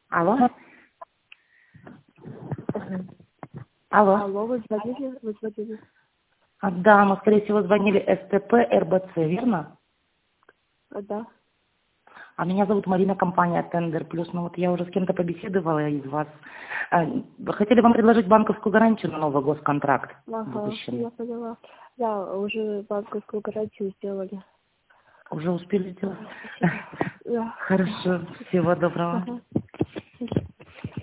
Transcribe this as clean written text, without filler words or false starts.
Алло? Алло? Алло, вы звонили? Да, мы, скорее всего, звонили СТП, РБЦ, верно? Да. А меня зовут Марина, компания Тендер Плюс. Ну вот я уже с кем-то побеседовала из вас. Хотели вам предложить банковскую гарантию на новый госконтракт будущем. Я поняла. Да, уже банковскую гарантию сделали. Уже успели сделать? Спасибо. Да. Хорошо, всего доброго. Ага.